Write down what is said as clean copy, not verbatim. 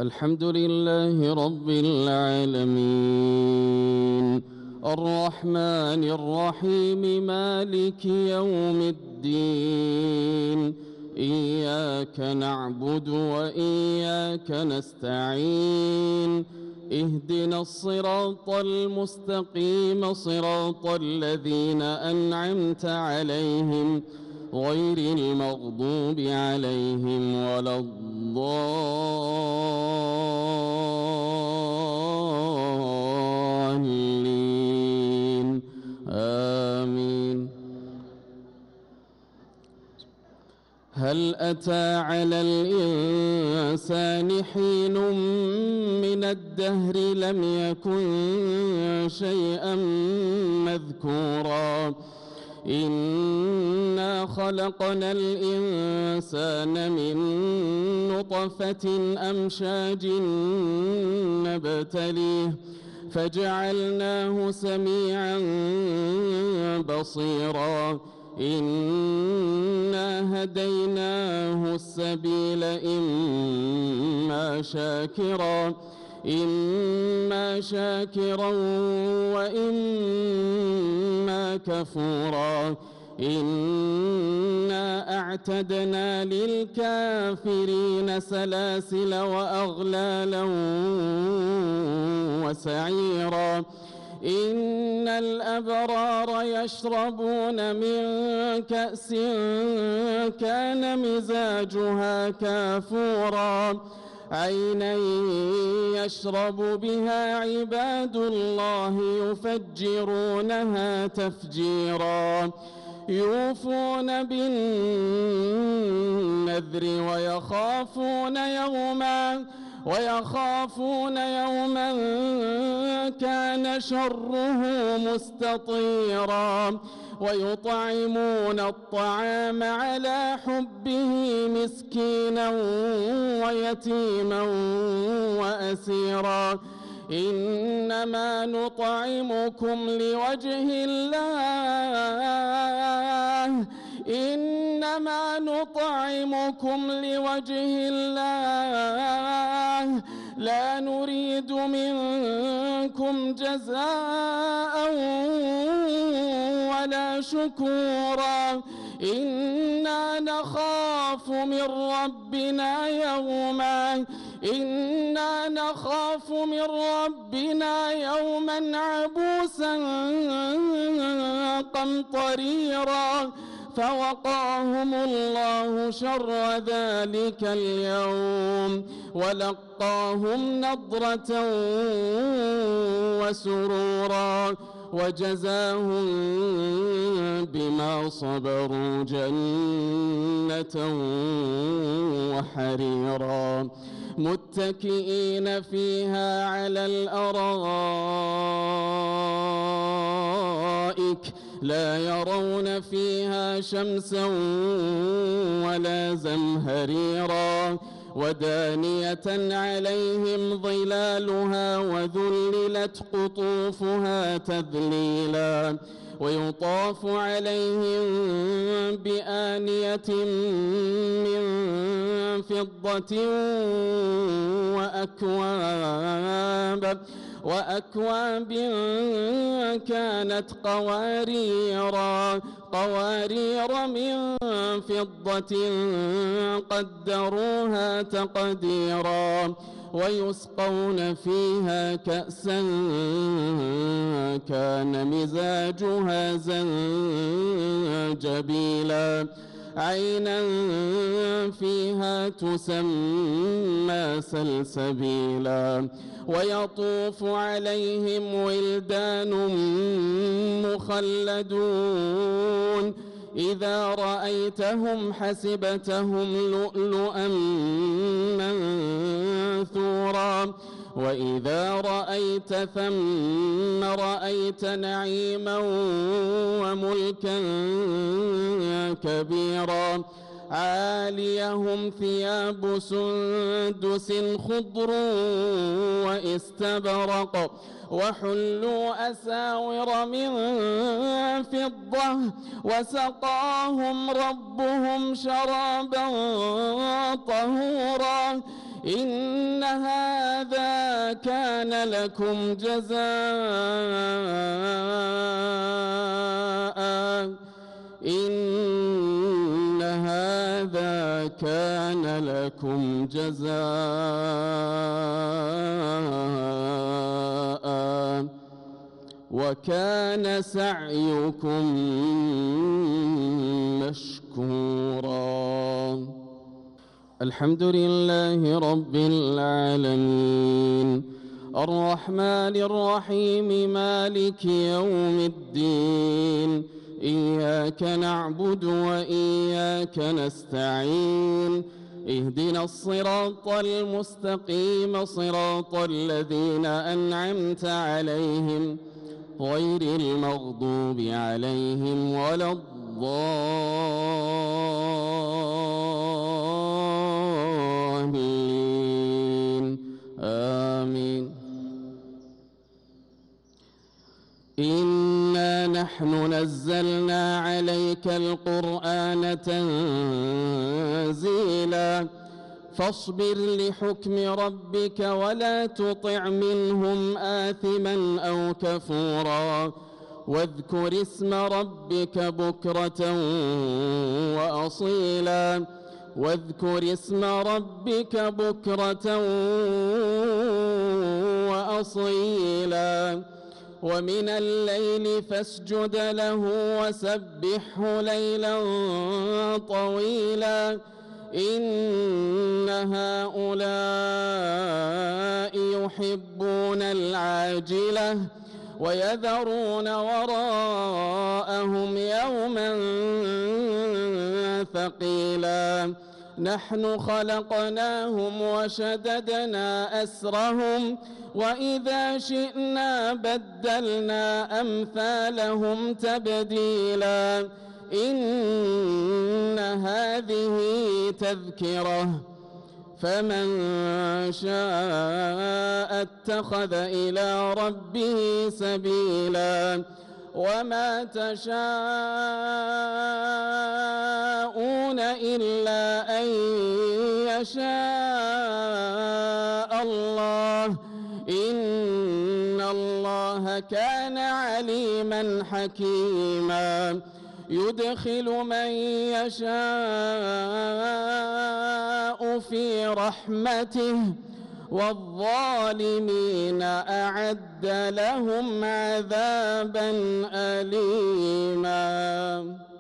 الحمد لله رب العالمين الرحمن الرحيم مالك يوم الدين إياك نعبد وإياك نستعين اهدنا الصراط المستقيم صراط الذين أنعمت عليهم غير المغضوب عليهم ولا الضالين آمين. هل أتى على الإنسان حين من الدهر لم يكن شيئا مذكورا إنا خلقنا الإنسان من نطفة أمشاج نبتليه فجعلناه سميعا بصيرا إنا هديناه السبيل إما شاكرا وإما كفورا إنا أعتدنا للكافرين سلاسل وأغلالا وسعيرا إن الأبرار يشربون من كأس كان مزاجها كافورا عينا يشرب بها عباد الله يفجرونها تفجيرا يوفون بالنذر ويخافون يوما كان شره مستطيرا ويطعمون الطعام على حبه مسكينا ويتيما وأسيرا إنما نطعمكم لوجه الله لا نريد منكم جزاء ولا شكورا إنا نخاف من ربنا يوما عبوسا قمطريرا فوقاهم الله شر ذلك اليوم ولقاهم نضرة وسرورا وجزاهم بما صبروا جنة وحريرا متكئين فيها على الأرائك لا يرون فيها شمسا ولا زمهريرا ودانية عليهم ظلالها وذللت قطوفها تذليلا ويطاف عليهم بآنية من فضة وأكواب كانت قوارير من فضة قدروها تقديرا ويسقون فيها كأسا كان مزاجها زنجبيلا عينا فيها تسمى سلسبيلا ويطوف عليهم ولدان مخلدون إذا رأيتهم حسبتهم لؤلؤا منثورا وإذا رأيت ثم رأيت نعيما وملكا كبيرا عاليهم ثياب سندس خضر واستبرق وحلوا أساور من فضة وسقاهم ربهم شرابا طهورا إن هذا كان لكم جزاء إن هذا كان لكم جزاء وكان سعيكم مشكورا. الحمد لله رب العالمين الرحمن الرحيم مالك يوم الدين إياك نعبد وإياك نستعين اهدنا الصراط المستقيم صراط الذين أنعمت عليهم غير المغضوب عليهم ولا الضالين آمين. إنا نحن نزلنا عليك القرآن تنزيلا فاصبر لحكم ربك ولا تطع منهم آثما أو كفورا واذكر اسم ربك بكرة وأصيلا واذكر اسم ربك بكرة وأصيلا ومن الليل فاسجد له وسبحه ليلا طويلا إن هؤلاء يحبون العاجلة ويذرون وراءهم يوما ثقيلا نحن خلقناهم وشددنا أسرهم وإذا شئنا بدلنا أمثالهم تبديلا إن هذه تذكرة فمن شاء اتخذ إلى ربه سبيلا وما تشاءون إلا أن يشاء الله إن الله كان عليما حكيما يدخل من يشاء في رحمته والظالمين أعد لهم عذابا أليما.